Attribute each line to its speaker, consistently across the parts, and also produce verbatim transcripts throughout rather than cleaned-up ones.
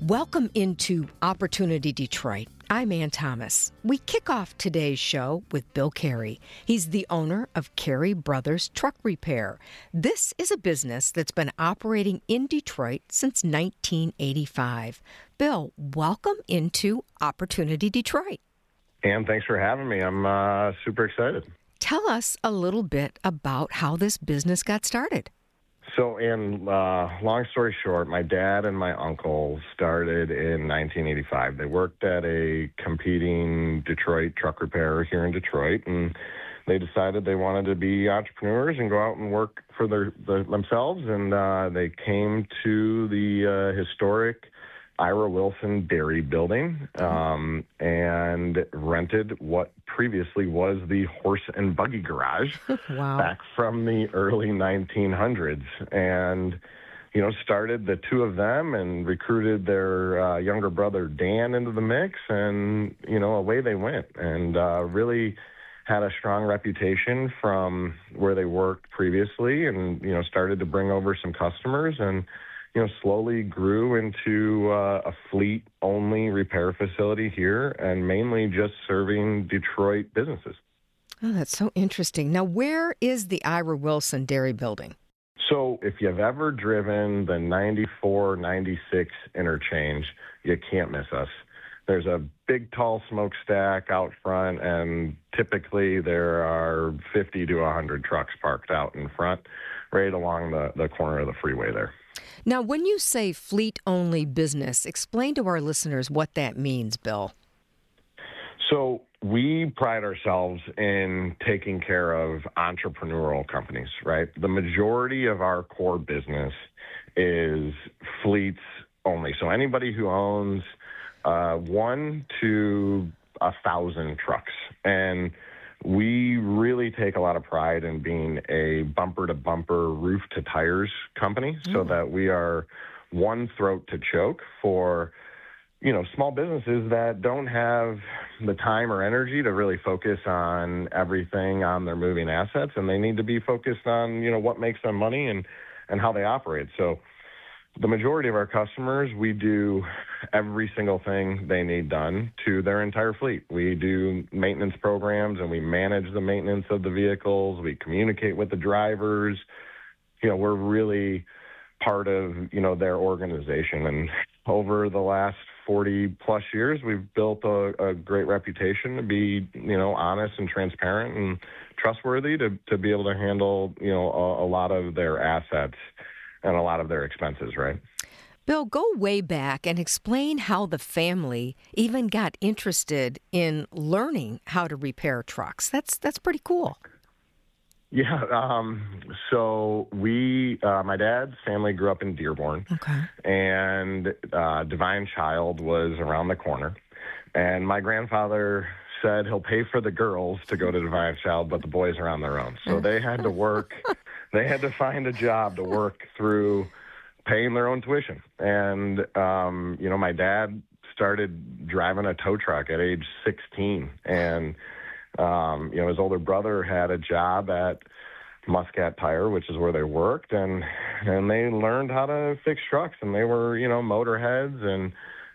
Speaker 1: Welcome into Opportunity Detroit. I'm Ann Thomas. We kick off today's show with Bill Carey. He's the owner of Carey Brothers Truck Repair. This is a business that's been operating in Detroit since nineteen eighty-five. Bill, welcome into Opportunity Detroit.
Speaker 2: Ann, thanks for having me. I'm uh, super excited.
Speaker 1: Tell us a little bit about how this business got started.
Speaker 2: So, in uh, long story short, my dad and my uncle started in nineteen eighty-five. They worked at a competing Detroit truck repair here in Detroit, and they decided they wanted to be entrepreneurs and go out and work for their, their themselves. And uh, they came to the uh, historic Ira Wilson Dairy building um, and rented what previously was the horse and buggy garage
Speaker 1: Wow.
Speaker 2: back from the early nineteen hundreds. And, you know, started the two of them and recruited their uh, younger brother Dan into the mix. And, you know, away they went and uh, really had a strong reputation from where they worked previously and, you know, started to bring over some customers and, you know, slowly grew into uh, a fleet-only repair facility here and mainly just serving Detroit businesses.
Speaker 1: Oh, that's so interesting. Now, where is the Ira Wilson Dairy building?
Speaker 2: So if you've ever driven the ninety-four ninety-six interchange, you can't miss us. There's a big, tall smokestack out front, and typically there are fifty to one hundred trucks parked out in front, right along the, the corner of the freeway there.
Speaker 1: Now, when you say fleet-only business, explain to our listeners what that means, Bill.
Speaker 2: So we pride ourselves in taking care of entrepreneurial companies, right? The majority of our core business is fleets only. So anybody who owns uh, one to a thousand trucks. And we really take a lot of pride in being a bumper-to-bumper, roof-to-tires company mm. so that we are one throat to choke for, you know, small businesses that don't have the time or energy to really focus on everything on their moving assets, and they need to be focused on, you know, what makes them money and, and how they operate. So the majority of our customers, we do every single thing they need done to their entire fleet. We do maintenance programs and we manage the maintenance of the vehicles. We communicate with the drivers. You know, we're really part of, you know, their organization. And over the last forty plus years, we've built a, a great reputation to be, you know, honest and transparent and trustworthy to, to be able to handle, you know, a, a lot of their assets and a lot of their expenses, right?
Speaker 1: Bill, go way back and explain how the family even got interested in learning how to repair trucks. That's that's pretty cool.
Speaker 2: Yeah. Um, so we, uh, my dad's family grew up in Dearborn,
Speaker 1: okay,
Speaker 2: and uh, Divine Child was around the corner. And my grandfather said he'll pay for the girls to go to Divine Child, but the boys are on their own. So they had to work. They had to find a job to work through paying their own tuition. And, um, you know, my dad started driving a tow truck at age sixteen. And, um, you know, his older brother had a job at Muscat Tire, which is where they worked. And, and they learned how to fix trucks. And they were, you know, motorheads and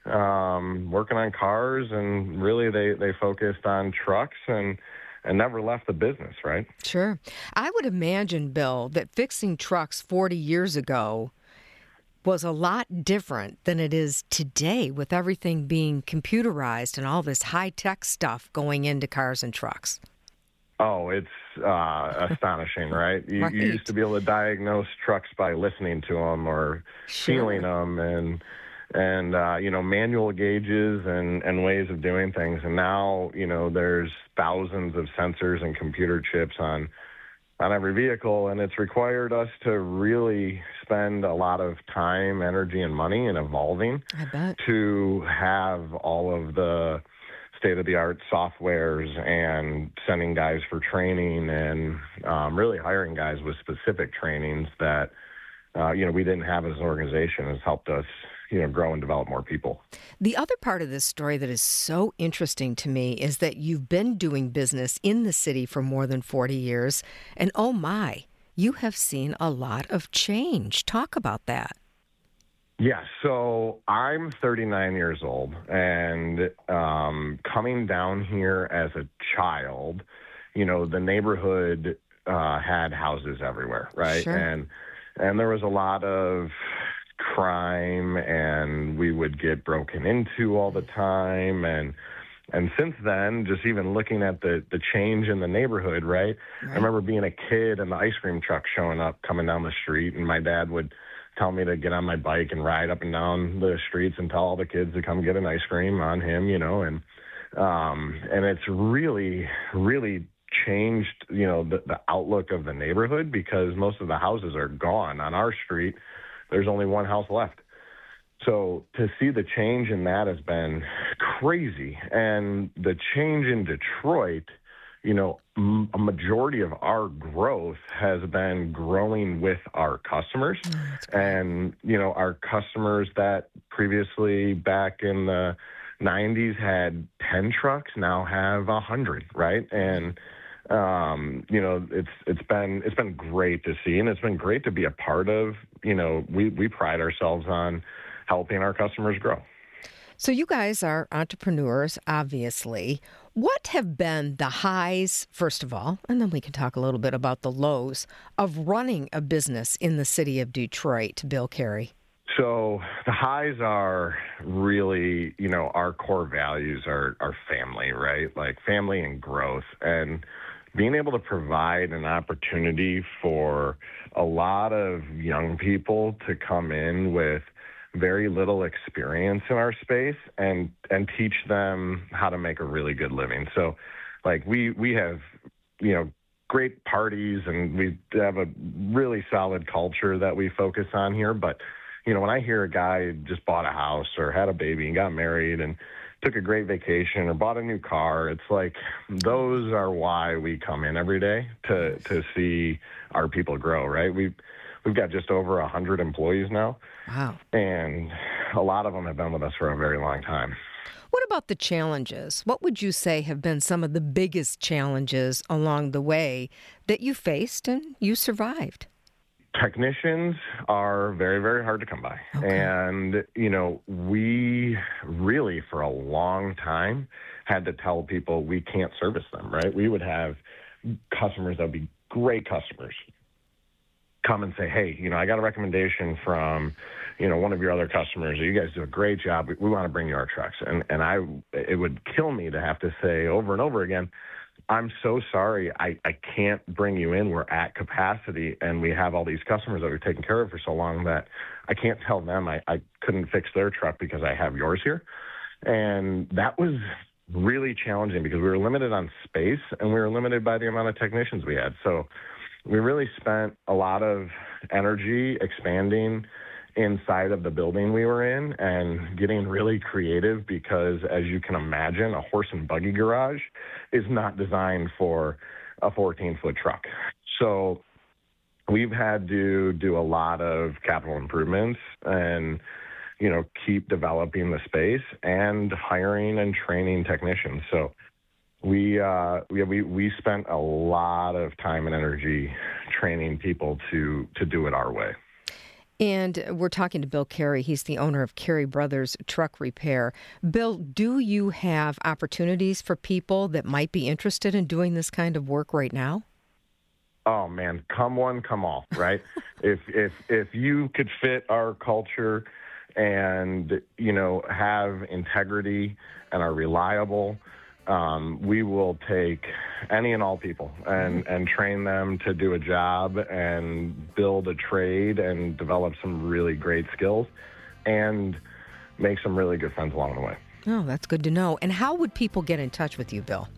Speaker 2: um, working on cars. And really they, they focused on trucks and, and never left the business, right?
Speaker 1: Sure. I would imagine, Bill, that fixing trucks forty years ago was a lot different than it is today with everything being computerized and all this high-tech stuff going into cars and trucks.
Speaker 2: Oh, it's uh, astonishing, right? You,
Speaker 1: right?
Speaker 2: You used to be able to diagnose trucks by listening to them or
Speaker 1: sure.
Speaker 2: feeling them and, and uh, you know, manual gauges and, and ways of doing things. And now, you know, there's thousands of sensors and computer chips on on every vehicle, and it's required us to really spend a lot of time, energy, and money in evolving
Speaker 1: I bet.
Speaker 2: to have all of the state-of-the-art softwares and sending guys for training and um, really hiring guys with specific trainings that, uh, you know, we didn't have as an organization has helped us, you know, grow and develop more people.
Speaker 1: The other part of this story that is so interesting to me is that you've been doing business in the city for more than forty years, and oh my, you have seen a lot of change. Talk about that.
Speaker 2: Yeah, so I'm thirty-nine years old, and um, coming down here as a child, you know, the neighborhood uh, had houses everywhere, right?
Speaker 1: Sure.
Speaker 2: And and there was a lot of crime, and we would get broken into all the time, and and since then, just even looking at the the change in the neighborhood, right? I
Speaker 1: Right.
Speaker 2: remember being a kid and the ice cream truck showing up, coming down the street, and my dad would tell me to get on my bike and ride up and down the streets and tell all the kids to come get an ice cream on him, you know, and um, and it's really, really changed, you know, the, the outlook of the neighborhood because most of the houses are gone. On our street, there's only one house left. So to see the change in that has been crazy. And the change in Detroit, you know, m- a majority of our growth has been growing with our customers.
Speaker 1: Oh, that's great.
Speaker 2: And, you know, our customers that previously back in the nineties had ten trucks now have one hundred, right? And um, you know, it's it's been it's been great to see, and it's been great to be a part of. You know, we we pride ourselves on helping our customers grow.
Speaker 1: So you guys are entrepreneurs, obviously. What have been the highs, first of all, and then we can talk a little bit about the lows of running a business in the city of Detroit, Bill Carey?
Speaker 2: So the highs are really, you know, our core values are, are family, right? Like family and growth, and being able to provide an opportunity for a lot of young people to come in with very little experience in our space and and teach them how to make a really good living. So like we we have, you know, great parties, and we have a really solid culture that we focus on here. But, you know, when I hear a guy just bought a house or had a baby and got married and took a great vacation or bought a new car, it's like those are why we come in every day to to see our people grow, right? We've we've got just over one hundred employees now.
Speaker 1: Wow.
Speaker 2: And a lot of them have been with us for a very long time.
Speaker 1: What about the challenges? What would you say have been some of the biggest challenges along the way that you faced and you survived?
Speaker 2: Technicians are very, very hard to come by.
Speaker 1: Okay.
Speaker 2: And, you know, we really, for a long time, had to tell people we can't service them, right? We would have customers that would be great customers come and say, hey, you know, I got a recommendation from, you know, one of your other customers. You guys do a great job. We, we want to bring you our trucks. And and I, it would kill me to have to say over and over again, I'm so sorry, I, I can't bring you in. We're at capacity, and we have all these customers that we've taken care of for so long that I can't tell them I, I couldn't fix their truck because I have yours here. And that was really challenging because we were limited on space, and we were limited by the amount of technicians we had. So we really spent a lot of energy expanding inside of the building we were in and getting really creative because, as you can imagine, a horse and buggy garage is not designed for a fourteen-foot truck. So we've had to do a lot of capital improvements and, you know, keep developing the space and hiring and training technicians. So We uh we we we spent a lot of time and energy training people to to do it our way.
Speaker 1: And we're talking to Bill Carey. He's the owner of Carey Brothers Truck Repair. Bill, do you have opportunities for people that might be interested in doing this kind of work right now?
Speaker 2: Oh man, come one, come all, right? if if if you could fit our culture and, you know, have integrity and are reliable, Um, we will take any and all people and, and train them to do a job and build a trade and develop some really great skills and make some really good friends along the way.
Speaker 1: Oh, that's good to know. And how would people get in touch with you, Bill?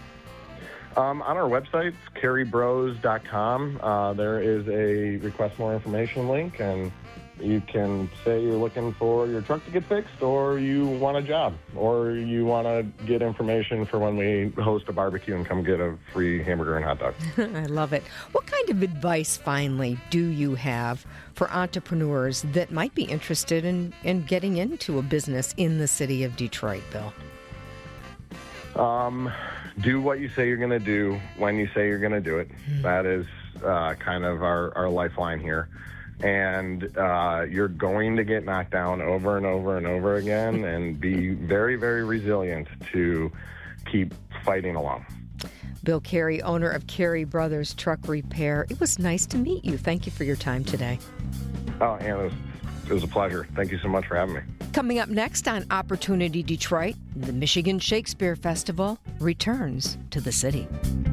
Speaker 2: Um, on our website, carey bros dot com, uh, there is a request more information link, and you can say you're looking for your truck to get fixed, or you want a job, or you want to get information for when we host a barbecue and come get a free hamburger and hot dog.
Speaker 1: I love it. What kind of advice, finally, do you have for entrepreneurs that might be interested in, in getting into a business in the city of Detroit, Bill?
Speaker 2: Um, do what you say you're going to do when you say you're going to do it. Mm. That is uh, kind of our, our lifeline here. and uh, you're going to get knocked down over and over and over again, and be very, very resilient to keep fighting along.
Speaker 1: Bill Carey, owner of Carey Brothers Truck Repair. It was nice to meet you. Thank you for your time today.
Speaker 2: Oh, Anna, it was, it was a pleasure. Thank you so much for having me.
Speaker 1: Coming up next on Opportunity Detroit, the Michigan Shakespeare Festival returns to the city.